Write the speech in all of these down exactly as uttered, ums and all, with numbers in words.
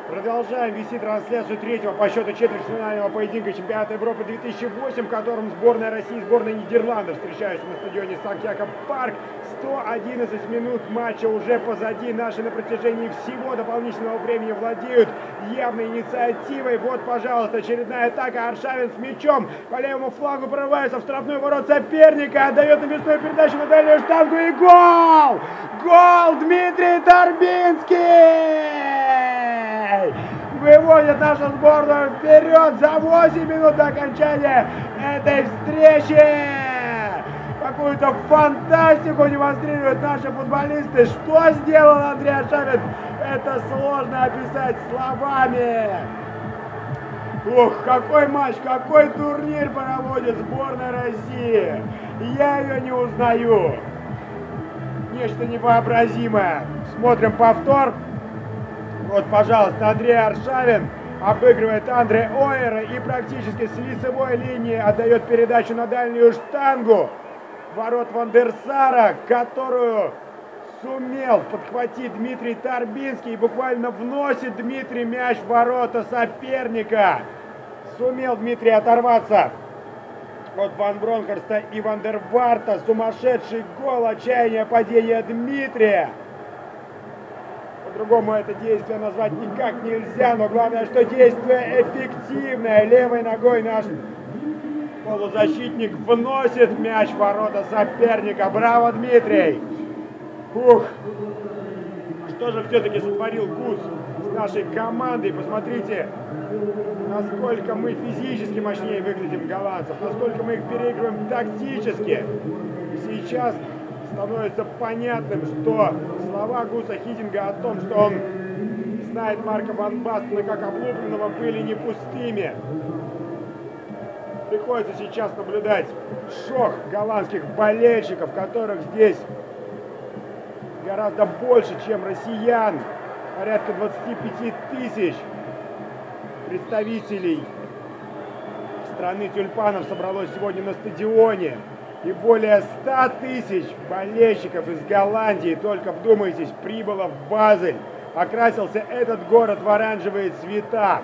Продолжаем вести трансляцию третьего по счету четвертьфинального поединка чемпионата Европы две тысячи восемь, в котором сборная России и сборная Нидерландов встречаются на стадионе Сантьяго-Парк. сто одиннадцать минут матча уже позади. Наши на протяжении всего дополнительного времени владеют явной инициативой. Вот, пожалуйста, очередная атака. Аршавин с мячом по левому флангу прорывается в штрафной ворот соперника. Отдает навесную передачу на дальнюю штангу и гол! Гол Дмитрий Торбинский! Выводит нашу сборную вперед за восемь минут до окончания этой встречи. Какую-то фантастику демонстрируют наши футболисты. Что сделал Андрей Аршавин, это сложно описать словами. Ух, какой матч, какой турнир проводит сборная России. Я ее не узнаю. Нечто невообразимое. Смотрим повтор. Вот, пожалуйста, Андрей Аршавин обыгрывает Андре Ойера и практически с лицевой линии отдает передачу на дальнюю штангу ворот Ван дер Сара, которую сумел подхватить Дмитрий Торбинский и буквально вносит Дмитрий мяч в ворота соперника. Сумел Дмитрий оторваться от Ван Бронхорста и Ван дер Варта. Сумасшедший гол, отчаяние падения Дмитрия. По-другому это действие назвать никак нельзя, но главное, что действие эффективное. Левой ногой наш полузащитник вносит мяч в ворота соперника. Браво, Дмитрий! Ух! Что же все-таки сотворил Гус с нашей командой? Посмотрите, насколько мы физически мощнее выглядим голландцев, насколько мы их переигрываем тактически. Сейчас становится понятным, что слова Гуса Хидинга о том, что он знает Марка ван Бастена как облупленного, были не пустыми. Приходится сейчас наблюдать шок голландских болельщиков, которых здесь гораздо больше, чем россиян. Порядка двадцати пяти тысяч представителей страны тюльпанов собралось сегодня на стадионе. И более ста тысяч болельщиков из Голландии, только вдумайтесь, прибыло в Базель. Окрасился этот город в оранжевые цвета.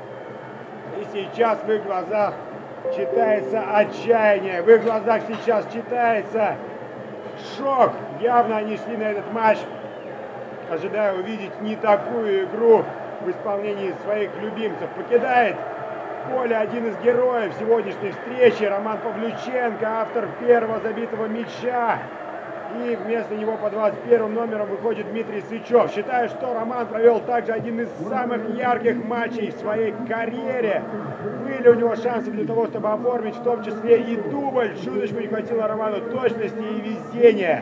И сейчас в их глазах читается отчаяние. В их глазах сейчас читается шок. Явно они шли на этот матч, ожидая увидеть не такую игру в исполнении своих любимцев. Покидает поле один из героев сегодняшней встречи, Роман Павлюченко, автор первого забитого мяча. И вместо него по двадцать первым номером выходит Дмитрий Сычев. Считаю, что Роман провел также один из самых ярких матчей в своей карьере. Были у него шансы для того, чтобы оформить в том числе и дубль. Чуточку не хватило Роману точности и везения.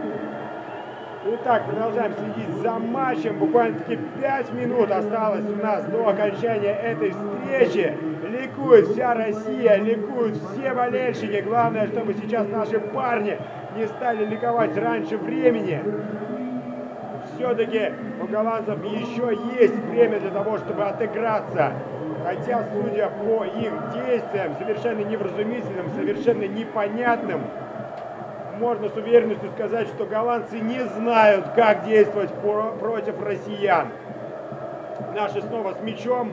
Итак, продолжаем следить за матчем. Буквально-таки пять минут осталось у нас до окончания этой встречи. Ликует вся Россия, ликуют все болельщики. Главное, чтобы сейчас наши парни не стали ликовать раньше времени. Все-таки у голландцев еще есть время для того, чтобы отыграться. Хотя, судя по их действиям, совершенно невразумительным, совершенно непонятным, можно с уверенностью сказать, что голландцы не знают, как действовать против россиян. Наши снова с мячом.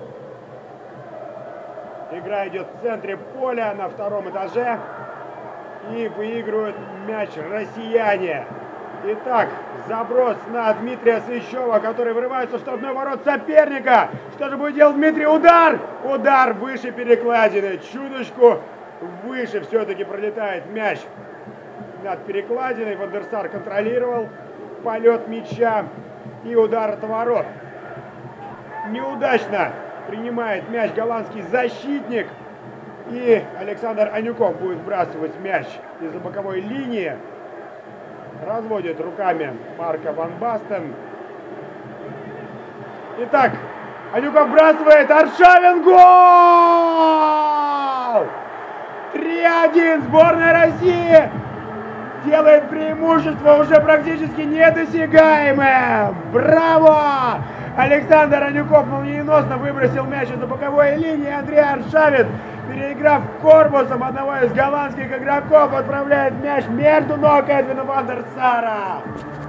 Игра идет в центре поля на втором этаже. И выигрывают мяч россияне. Итак, заброс на Дмитрия Сычева, который вырывается в штрафной ворот соперника. Что же будет делать Дмитрий? Удар! Удар выше перекладины. Чуточку выше все-таки пролетает мяч над перекладиной. Ван дер Сар контролировал полет мяча и удар от ворот. Неудачно принимает мяч голландский защитник. И Александр Анюков будет вбрасывать мяч из-за боковой линии. Разводит руками Марка ван Бастен. Итак, Анюков вбрасывает. Аршавин, гол! три один. Сборная России делает преимущество уже практически недосягаемое. Браво! Александр Анюков молниеносно выбросил мяч из-за боковой линии. Андрей Аршавин, переиграв корпусом одного из голландских игроков, отправляет мяч между ног Эдвина Ван дер Сара.